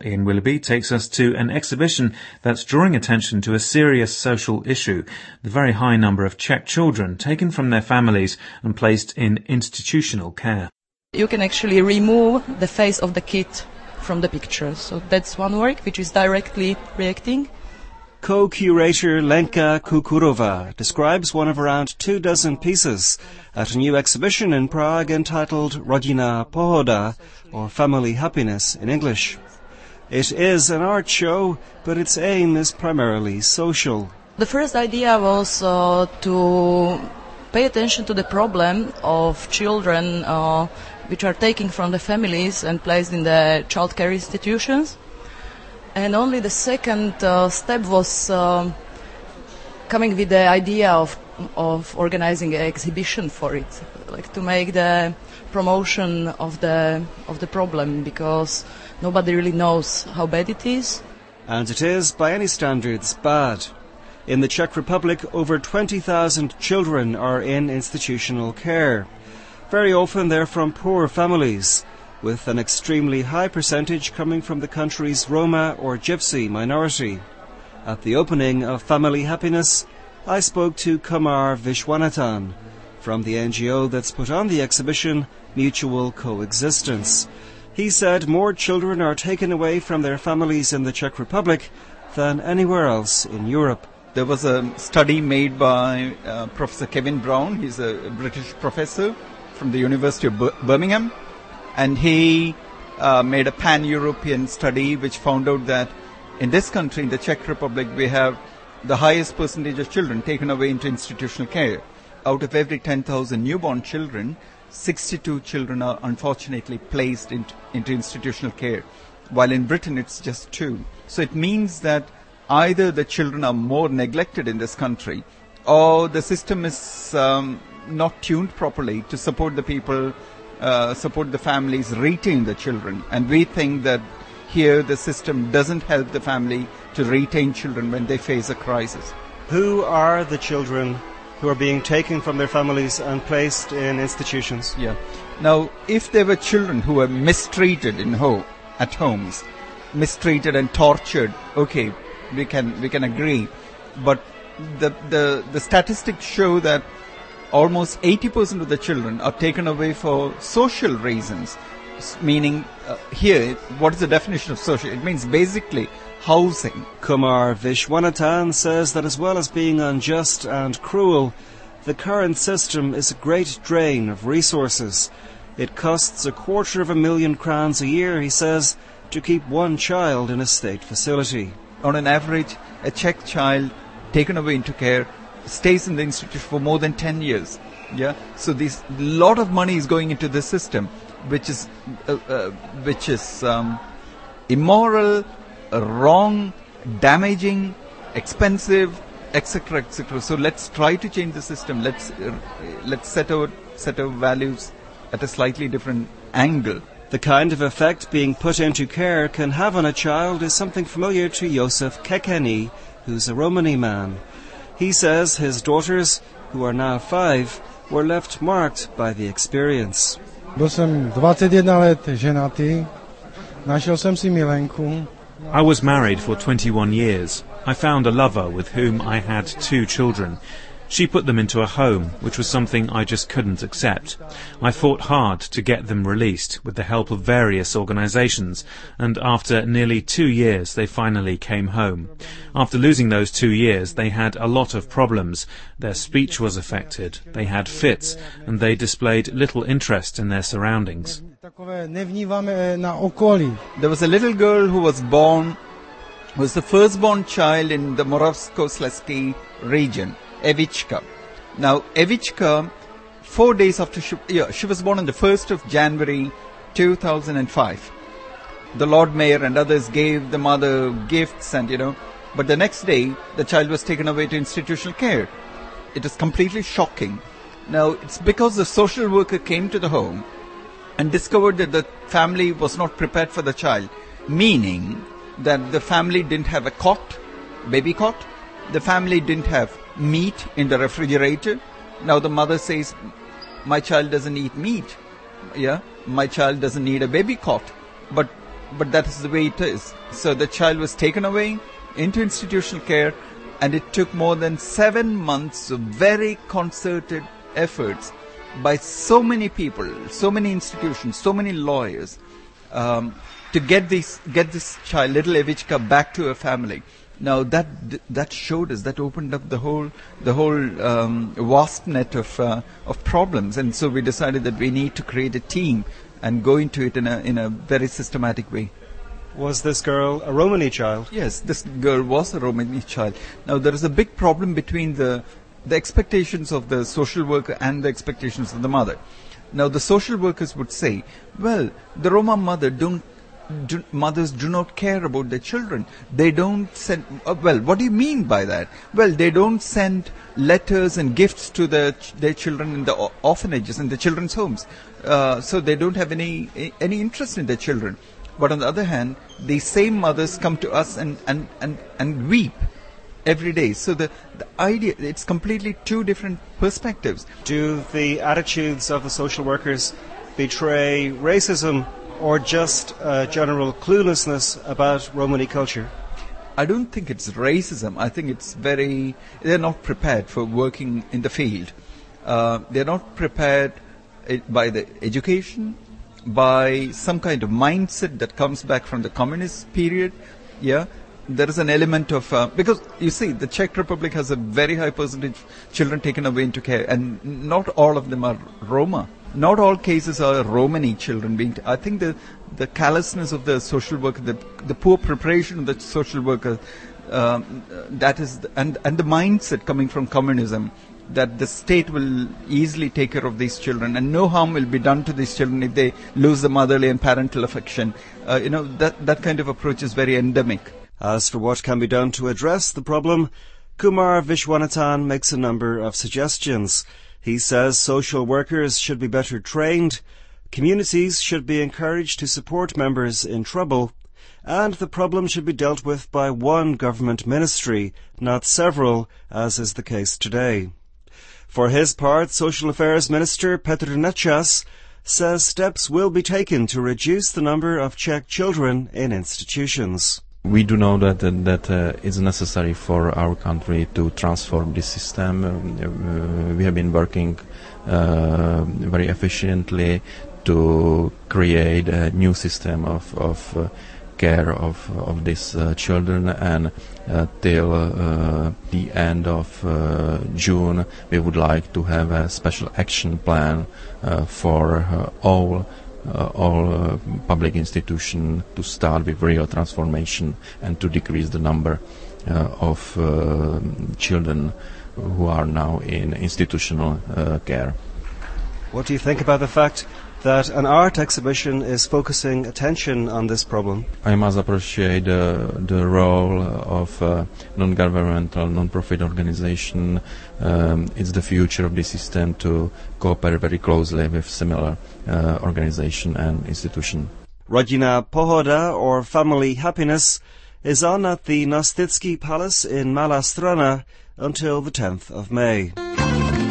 Ian Willoughby takes us to an exhibition that's drawing attention to a serious social issue, the very high number of Czech children taken from their families and placed in institutional care. You can actually remove the face of the kid from the picture. So that's one work which is directly reacting. Co-curator Lenka Kukurova describes one of around 24 pieces at a new exhibition in Prague entitled Rodinná pohoda, or Family Happiness in English. It is an art show, but its aim is primarily social. The first idea was to pay attention to the problem of children which are taken from the families and placed in the child care institutions. And only the second step was coming with the idea of organizing an exhibition for it, like to make the promotion of the problem, because nobody really knows how bad it is. And it is, by any standards, bad. In the Czech Republic, over 20,000 children are in institutional care. Very often they're from poor families, with an extremely high percentage coming from the country's Roma or Gypsy minority. At the opening of Family Happiness, I spoke to Kumar Vishwanathan from the NGO that's put on the exhibition, Mutual Coexistence. He said more children are taken away from their families in the Czech Republic than anywhere else in Europe. There was a study made by Professor Kevin Brown. He's a British professor from the University of Birmingham. And he made a pan-European study which found out that in this country, in the Czech Republic, we have the highest percentage of children taken away into institutional care. Out of every 10,000 newborn children, 62 children are unfortunately placed into institutional care, while in Britain it's just 2. So it means that either the children are more neglected in this country, or the system is not tuned properly to support the people, support the families, retain the children. And we think that here the system doesn't help the family to retain children when they face a crisis. Who are the children who are being taken from their families and placed in institutions? Yeah. Now, if there were children who were mistreated at homes, mistreated and tortured, okay, we can agree. But the statistics show that almost 80% of the children are taken away for social reasons, meaning here, what is the definition of social? It means basically housing. Kumar Vishwanathan says that as well as being unjust and cruel, the current system is a great drain of resources. It costs 250,000 crowns a year, he says, to keep one child in a state facility. On an average, a Czech child taken away into care stays in the institution for more than 10 years. Yeah, so this lot of money is going into the system, which is immoral, wrong, damaging, expensive, etc., etc. So let's try to change the system. Let's set our values at a slightly different angle. The kind of effect being put into care can have on a child is something familiar to Josef Kekeni, who's a Romani man. He says his daughters, who are now 5, were left marked by the experience. Byl jsem 21 let ženatý, našel jsem si milenku. I was married for 21 years. I found a lover with whom I had 2 children. She put them into a home, which was something I just couldn't accept. I fought hard to get them released with the help of various organizations, and after nearly 2 years they finally came home. After losing those 2 years, they had a lot of problems. Their speech was affected, they had fits, and they displayed little interest in their surroundings. There was a little girl who was born, was the firstborn child in the Moravskoslezský region, Evička. Now, Evička, 4 days after she was born on the 1st of January 2005. The Lord Mayor and others gave the mother gifts but the next day, the child was taken away to institutional care. It is completely shocking. Now, it's because the social worker came to the home and discovered that the family was not prepared for the child, meaning that the family didn't have a cot, baby cot. The family didn't have meat in the refrigerator. Now the mother says, my child doesn't eat meat. Yeah, my child doesn't need a baby cot. But but that is the way it is. So the child was taken away into institutional care, and it took more than 7 months of very concerted efforts by so many people, so many institutions, so many lawyers, to get this child, little Evichka, back to her family. Now that showed us, that opened up the whole vast net of problems, and so we decided that we need to create a team and go into it in a very systematic way. Was this girl a Romani child? Yes, this girl was a Romani child. Now there is a big problem between the expectations of the social worker and the expectations of the mother. Now the social workers would say, well, the Roma mothers do not care about their children. They don't send, well, what do you mean by that? Well, they don't send letters and gifts to their children in the orphanages, in the children's homes. So they don't have any interest in their children. But on the other hand, these same mothers come to us and weep every day. So the idea, it's completely two different perspectives. Do the attitudes of the social workers betray racism or just general cluelessness about Romani culture? I don't think it's racism. I think it's they're not prepared for working in the field. They're not prepared by the education, by some kind of mindset that comes back from the communist period. Yeah, there is an element of, because you see, the Czech Republic has a very high percentage of children taken away into care, and not all of them are Roma. Not all cases are Romani children being. I think the callousness of the social worker, the poor preparation of the social worker, that is, and the mindset coming from communism, that the state will easily take care of these children and no harm will be done to these children if they lose the motherly and parental affection. That kind of approach is very endemic. As for what can be done to address the problem, Kumar Vishwanathan makes a number of suggestions. He says social workers should be better trained, communities should be encouraged to support members in trouble, and the problem should be dealt with by one government ministry, not several, as is the case today. For his part, Social Affairs Minister Petr Nečas says steps will be taken to reduce the number of Czech children in institutions. We do know that it's necessary for our country to transform this system. We have been working very efficiently to create a new system of care of these children, and till the end of June we would like to have a special action plan for all public institutions to start with real transformation and to decrease the number of children who are now in institutional care. What do you think about the fact that an art exhibition is focusing attention on this problem? I must appreciate the role of non-governmental, non-profit organization. It's the future of the system to cooperate very closely with similar organization and institution. Rodina Pohoda, or Family Happiness, is on at the Nostitsky Palace in Malá Strana until the 10th of May.